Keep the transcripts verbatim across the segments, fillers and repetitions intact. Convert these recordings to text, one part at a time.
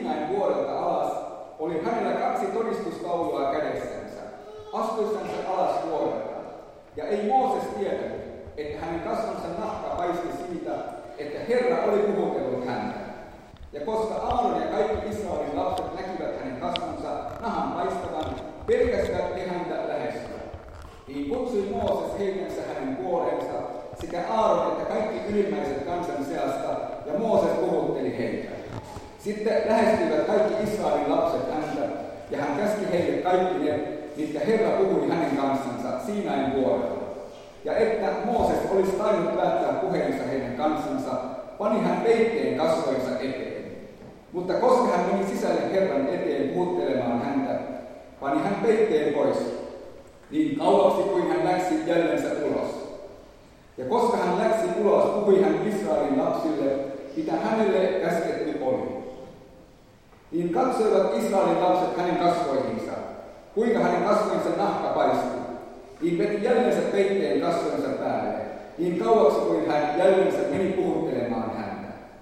Siinain vuorelta alas, oli hänellä kaksi todistustaulua kädessänsä, astuessansa alas vuorelta. Ja ei Mooses tiennyt, että hänen kasvonsa nahka paisti siitä, että Herra oli puhutellut häntä. Ja koska Aaron ja kaikki Israelin lapset näkivät hänen kasvonsa nahan paistavan, pelkäsivät he häntä lähestyä. Niin kutsui Mooses heidänsä hänen puoleensa, sekä Aaron että kaikki ylimmäiset kansan seasta, ja Mooses puhutteli heitä. Sitten lähestyivät kaikki Israelin lapset häntä, ja hän käski heille kaikki ne, mitkä Herra puhui hänen kanssansa Siinain vuorella. Ja että Mooses olisi tainnut päättää puheensa heidän kansansa, pani hän peitteen kasvojensa eteen. Mutta koska hän meni sisälle Herran eteen puhuttelemaan häntä, pani hän peitteen pois, niin kauaksi kuin hän läksi jäljensä ulos. Ja koska hän läksi ulos, puhui hän Israelin lapsille, mitä hänelle käsketty oli. Niin katsoivat Israelin lapset hänen kasvoihinsa, kuinka hänen kasvoinsa nahka paistui. Niin veti jäljensä peitteen kasvoinsa päälle, niin kauaksi kuin hän jäljensä meni puhuttelemaan häntä.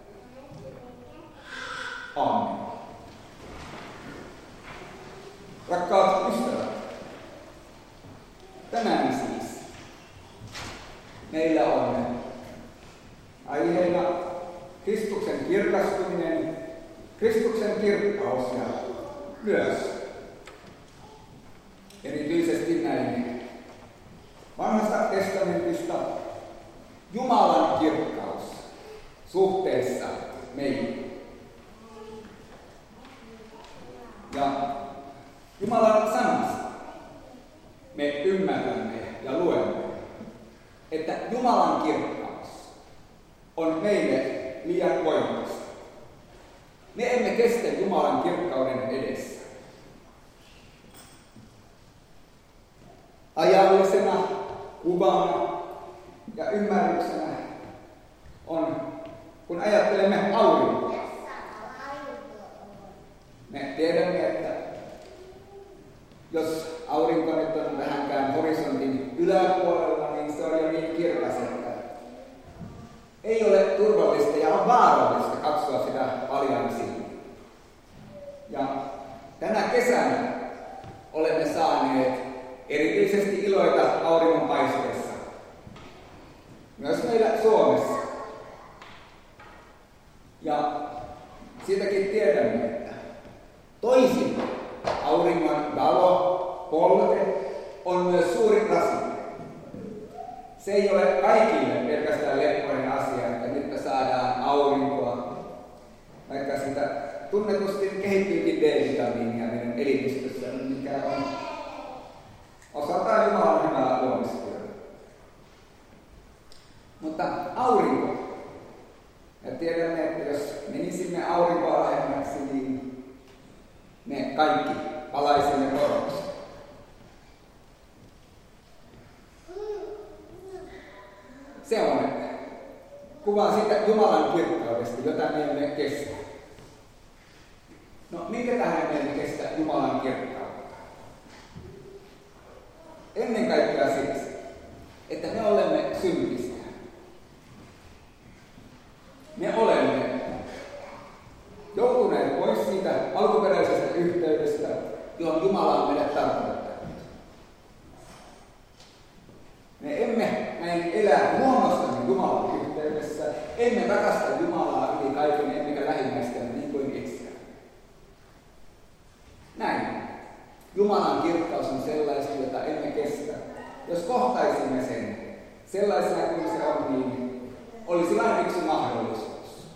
Aamen. Rakkaat ystävät, tänään siis meillä on aiheena Kristuksen kirkastuminen, Kristuksen kirkkaus ja myös erityisesti näin Vanhasta testamentista Jumalan kirkkaus suhteessa meihin. Ja Jumalan sanasta me ymmärrämme ja luemme, että Jumalan kirkkaus on meille liian voimakasta. Me emme kestä Jumalan kirkkauden edessä. Ajallisena, kuvana ja ymmärryksenä on, kun ajattelemme aurinkoa. Me tiedämme, että jos aurinko nyt on vähänkään horisontin yläpuolella, niin se on jo niin kirkas, että ei ole turvallista ja on vaarallista katsoa sitä paljain silmin. Ja tänä kesänä olemme saaneet erityisesti iloita auringonpaisteessa. Myös meillä Suomessa. Ja siitäkin tiedämme, että toisin auringon valo, polte on myös suuri rasite. Se ei ole kaikille pelkästään leppoinen asia, että nyt me saadaan aurinkoa, vaikka sitä tunnetusti kehittyykin D-vitamiinia meidän elimistössä, mikä on osataan Jumalan hyvää luomistyötä. Mutta aurinko, ja tiedämme, että jos menisimme aurinkoa lähemmäksi, niin me kaikki palaisimme koroksi. Se on kuva siitä Jumalan kirkkaudesta, jota me emme kestä. No, minkä tähden me emme kestä Jumalan kirkkautta? Ennen kaikkea siksi, että me olemme syntisiä. Me olemme joutuneet pois siitä alkuperäisestä yhteydestä, johon Jumala on meidät tarkoittanut. Me emme näin elää luonnostamme Jumalan yhteydessä, emme rakasta Jumalaa yli kaiken, emmekä lähimmäistämme niin kuin itseään. Näin. Jumalan kirkkaus on sellaista, jota emme kestä. Jos kohtaisimme sen sellaisena kuin se on, niin olisi vain yksi mahdollisuus.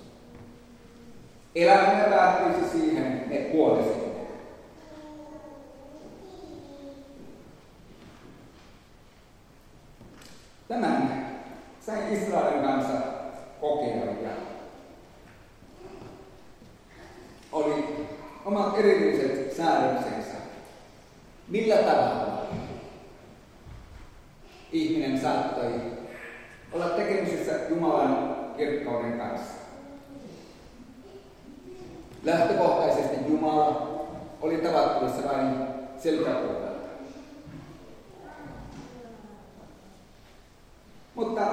Elämä päättyisi siihen, että kuolisimme. Tämän sain Israelin kanssa kokea ja oli omat erityiset säädöksensä. Millä tavalla ihminen saattoi olla tekemisissä Jumalan kirkkauden kanssa. Lähtökohtaisesti Jumala oli tavattavissa vain selkäpuolelta. Mutta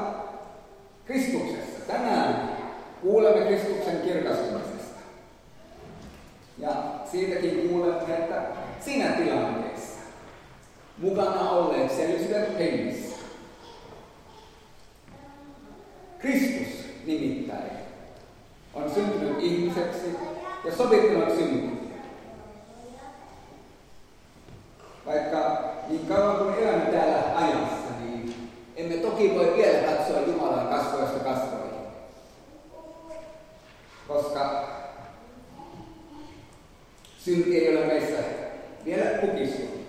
Kristuksessa tänään kuulemme Kristuksen kirkastumisesta. siitäkin kuulemme, että siinä tilanteessa mukana olleet selvisivät hengissä. Kristus nimittäin on syntynyt ihmiseksi ja sovittanut syntiä. Vaikka niin kauan kuin elämme täällä ajassa, niin emme toki voi vielä katsoa Jumalan kasvoista kasvoihin. Koska synti ei ole meissä vielä kukistunut.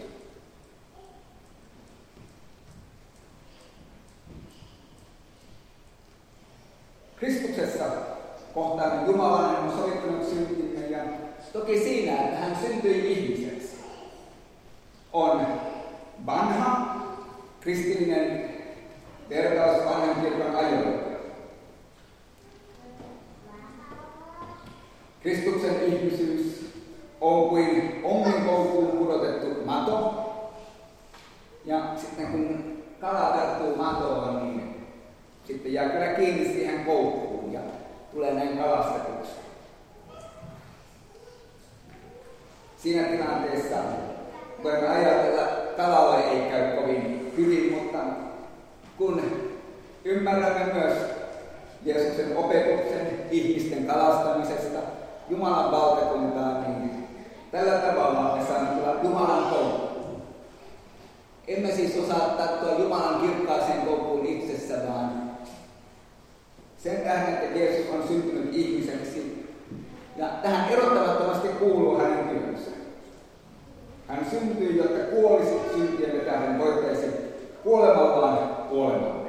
Kristuksessa kohtaamme Jumalan on sovittanut syntimme ja toki siinä, että hän syntyi ihmiseksi, on vanha kristillinen vertaus vanhan kirkon ajoille. Kristuksen ihmisyys on kuin onginkoukkuun pudotettu mato. Ja sitten kun kala tarttuu matoon, niin sitten jää kyllä kiinni siihen koukkuun ja tulee näin kalastetuksi. Siinä tilanteessa voimme ajatella, että kalalle ei käy kovin hyvin, mutta kun ymmärrämme myös Jeesuksen opetuksen ihmisten kalastamisesta Jumalan valtakuntaan, niin tällä tavalla me saamme tulla Jumalan koukkuun. Emme siis osaa tarttua Jumalan kirkkaaseen koukkuun itsessä, vaan sen tähden, että Jeesus on syntynyt ihmiseksi. Ja tähän erottamattomasti kuuluu hänen työnsä. Hän syntyi, jotta kuolisi syntiemme tähden, voittaisi kuolemallaan kuolemalle.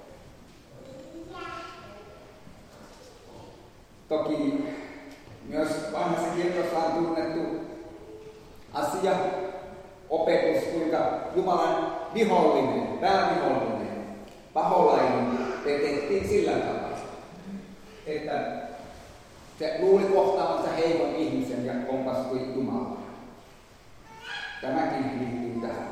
Toki myös vanhassa kirkossa on tunnettu asia, opetus, kuinka Jumalan vihollinen, päävihollinen, paholainen petettiin sillä tavalla, että se luuli kohtaavansa heikon ihmisen ja kompastui Jumalaan. Tämäkin liittyy tähän.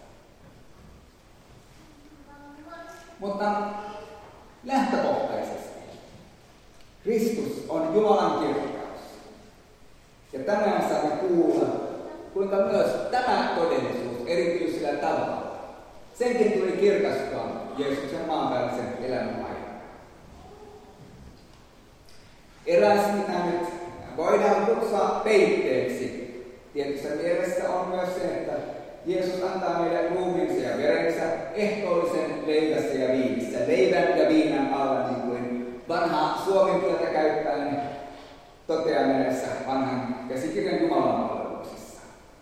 Mutta lähtökohtaisesti Kristus on Jumalan kirkkaus. Ja tänään saamme kuulla, kuinka myös tämä todellisuus erityisellä tavalla, senkin tuli kirkastua Jeesuksen maanpäällisen elämän aikana. Eräs, mitä nyt voidaan kutsua peitteeksi, tietyssä mielessä on myös se, että Jeesus antaa meille ruumiinsa ja verensä ehtoollisen leivässä ja viinissä, leivän ja viinan alla, niin kuin vanhaa suomen kieltä käyttäen toteaa näissä vanhan käsikirjan Jumalan palveluksissa.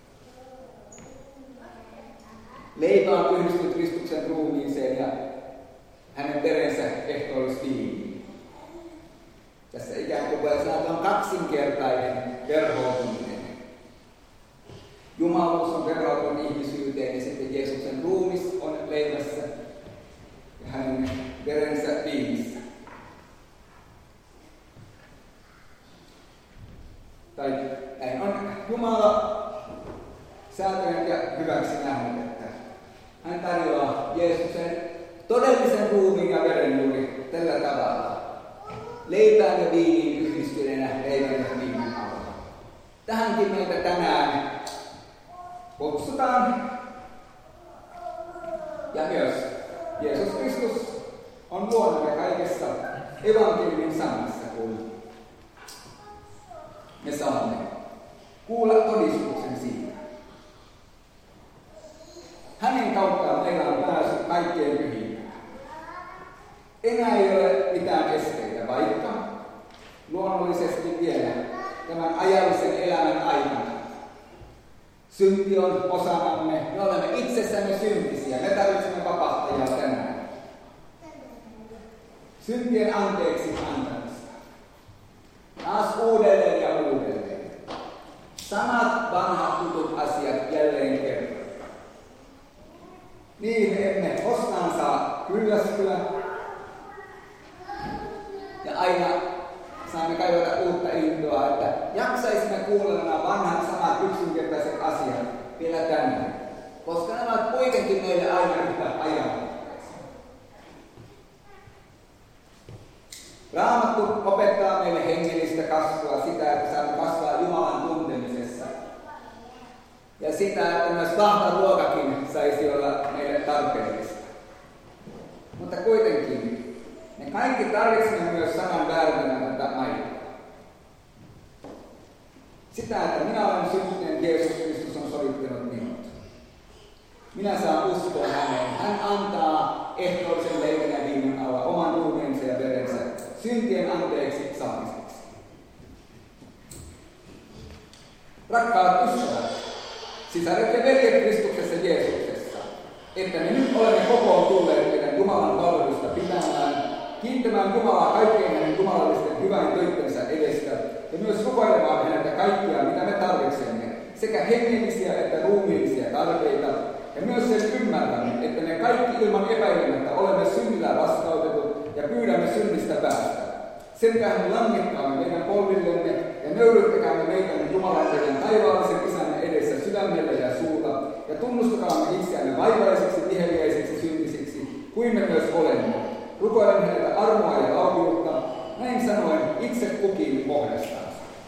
Leipä on yhdistynyt Kristuksen ruumiiseen ja hänen verensä ehtoollisviiniin. Tässä ikään kuin voi sanoa, että on kaksinkertainen verhoutuminen. Jumaluus on verrautunut ihmisyyteen ja sitten Jeesuksen ruumis on leivässä ja hänen verensä viinissä. Tai näin on Jumala säätänyt ja hyväksi nähnyt, että hän tarjoaa Jeesuksen todellisen ruumiin ja veren juuri tällä tavalla. Leipään ja viiniin yhdistyneenä leivän ja viinin alla. Tähänkin meitä tänään kutsutaan. Ja myös Jeesus Kristus on luonnomme kaikessa evankeliumin sanassa, kun me saamme kuulla todistuksen siitä. Hänen kauttaan meillä on pääsy kaikkeen pyhimpään. Enää ei ole mitään esteitä, vaikka luonnollisesti vielä tämän ajallisen elämän aikana synti on osanamme, me olemme itsessämme syntisiä, me tarvitsemme vapahtajaa tänään. Syntien anteeksi antamista. Taas uudelleen ja uudelleen. Samat vanhat tutut asiat jälleen kerran. Niin emme koskaan saa kyllästyä. Ja aina saamme kaivata uutta intoa, että jaksaisimme kuulla nämä vanhat samat yksinkertaiset asiat vielä tänään. Koska nämä ovat kuitenkin meille aina yhtä ajankohtaisia. Raamattu opettaa meille hengellistä kasvua, sitä, että saamme kasvaa Jumalan tuntemisessa ja sitä, että myös vahva ruokakin saisi olla meille tarpeellista. Mutta kuitenkin me kaikki tarvitsemme myös saman vääränä maitoa. Sitä, että minä olen syntinen, Jeesus Kristus on sovittanut minut. Minä saan uskoa häneen. Hän antaa ehtoollisen leivän ja viinan alla oman ruumiinsa ja verensä syntien anteeksi saamiseksi. Rakkaat ystävät, sisaret ja veljet Kristuksessa Jeesuksessa, että me nyt olemme kokoon tulleet meidän Jumalan palvelusta pitämään, kiittämään Jumalaa kaikkein hänen jumalallisten hyvän töittensä edestä ja myös rukoilemaan häneltä kaikkia, mitä me tarvitsemme, sekä hengellisiä että ruumiillisia tarpeita, ja myös sen ymmärrämme, että me kaikki ilman epäilemättä olemme synnillä vastautetut ja pyydämme synnistä päästä. Sen tähden langittaamme meidän polvillemme ja nöyryttäkäämme meitä Jumalan meidän taivaallisen Isämme edessä sydämellä ja suulla, ja tunnustakaamme itseämme vaivaiseksi, viheliäisiksi, syntisiksi, kuin me myös olemme. Rukoilen häneltä armoa ja aukiutta, näin sanoen itse kukin pohjastansa.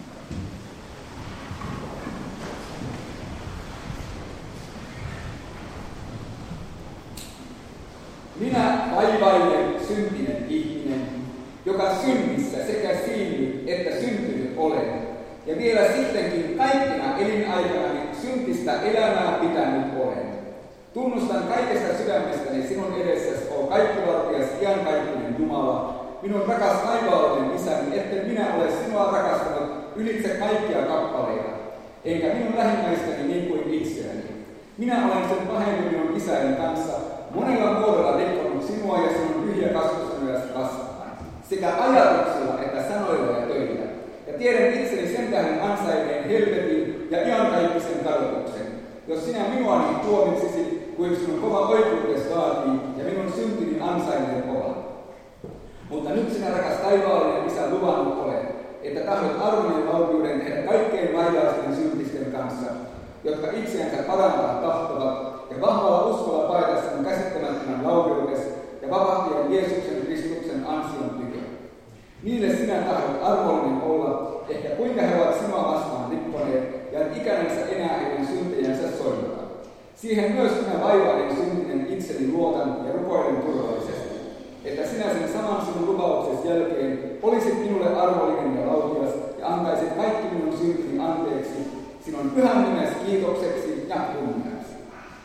Minä vaivailen syntinen ihminen, joka synnissä sekä siinnyt että syntynyt olen, ja vielä sittenkin kaikkina elinaikanani syntistä elämää pitänyt olen. Tunnustan kaikesta sydämestäni sinun edessäsi, o kaikkivaltias, iankaikkinen Jumala, minun rakas taivaallinen Isäni, etten minä ole sinua rakastanut ylitse kaikkia kappaleita, enkä minun lähimmäistäni niin kuin itseäni. Minä olen sen pahemmin minun isäni kanssa, monella muodolla rikkonut sinua ja sinun pyhiä kasvusanoja vastaan, sekä ajatuksilla että sanoilla ja töillä. Ja tiedän itseni sen tähden ansaineen helvetin ja iankaikkisen kadotuksen, jos sinä minuani tuomitsisit, kuin sinun kova oikeutesi vaatii, ja minun syntini ansaineen olla. Mutta nyt sinä, rakas taivaallinen Isä, luvannut olet, että tahdot armon ja valmiuden tehdä kaikkein vaivaisten syntisten kanssa, jotka itseänsä parantaa tahtovat, ja vahvalla uskolla paeta sinun käsittämättömän laupeutesi ja vapahtajan Jeesuksen Kristuksen ansion tykö. Niille sinä tahdot arvollinen olla, ehkä kuinka he ovat sinua vastaan rikkoneet, ja et ikänsä enää heidän syntejänsä soimata. Siihen myös minä vaivailen syntinen itseni luotan ja rukoilen turvallisesti, että sinä sen saman sinun lupauksesi jälkeen olisit minulle arvollinen ja laupias ja antaisit kaikki minun syntini anteeksi, sinun pyhän nimesi kiitokseksi ja kunniaksi.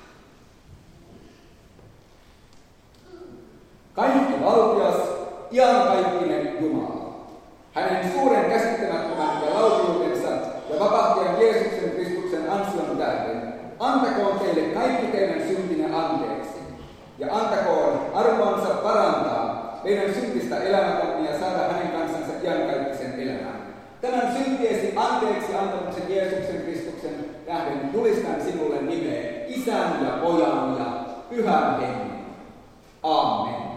Kaikki valtias, iankaikkinen Jumala, hänen suuren käsittämättömän ja laupiutensa ja vapahtajan Jeesuksen Kristuksen ansion tähden, antakoon teille kaikki teidän syntinne anteeksi, ja antakoon arvoansa parantaa meidän syntistä elämätämme ja saada hänen kansansa iankaikkisen elämään. Tämän syntiesi anteeksi antamuksen Jeesuksen Kristuksen tähden julistan sinulle nimeen Isän ja Pojan ja Pyhän Hengen. Amen.